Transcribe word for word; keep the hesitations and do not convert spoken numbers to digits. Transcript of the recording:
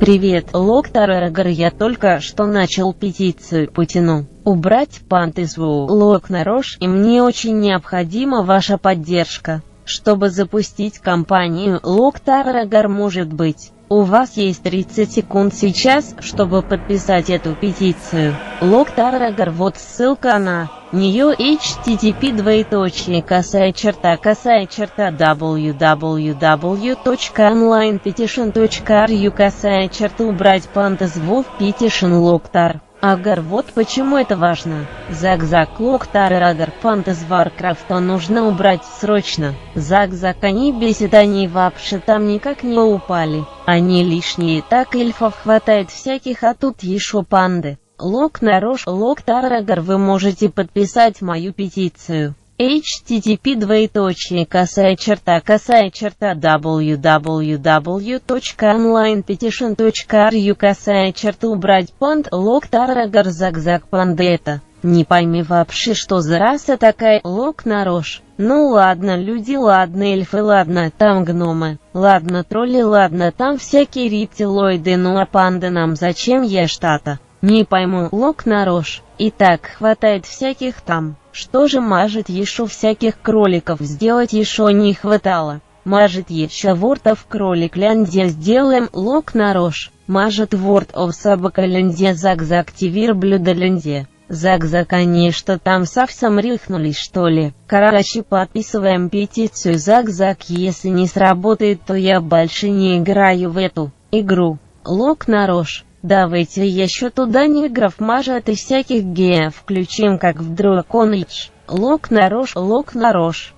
Привет, Локтарагар, я только что начал петицию Путину убрать пант из Локнарош, и мне очень необходима ваша поддержка, чтобы запустить кампанию Локтарагар. Может быть, у вас есть тридцать секунд сейчас, чтобы подписать эту петицию. Локтарагар, вот ссылка на нее: эйч ти ти пи двоеточие косая черта косая черта дабл ю дабл ю дабл ю точка онлайн петишн точка ру косая черта убрать пант из вов петишн Локтар. Агар, вот почему это важно. Зак-зак Локтарагар, пант из Варкрафта нужно убрать срочно. Зак-зак, они бесят, они вообще там никак не упали. Они лишние, так эльфов хватает всяких, а тут еще панды. Локнарош, Локтарагар, вы можете подписать мою петицию. эйч ти ти пи двоеточие косая черта косая черта дабл ю дабл ю дабл ю точка онлайн петишн точка ру косая черта убрать пант Локтарагар. Зак-зак, панды это. Не пойми вообще, что за раса такая. Локнарош. Ну ладно, люди, ладно, эльфы, ладно, там гномы, ладно, тролли, ладно, там всякие рептилоиды, ну а панды нам зачем, я штата? Не пойму, Локнарош. И так хватает всяких там. Что же, может, еще всяких кроликов сделать еще не хватало? Может, еще World of Кролик-лянде сделаем, Локнарош? Может, World of Собака-лянде, Зак-зак, Тивир-блюдо-лянде? Зак-зак, конечно, там совсем рехнулись, что ли? Короче, подписываем петицию. Зак-зак, если не сработает, то я больше не играю в эту игру. Локнарош. Давайте еще туда негров, может, и всяких геев включим, как в Дракон Эйдж. Локнарош, Локнарош.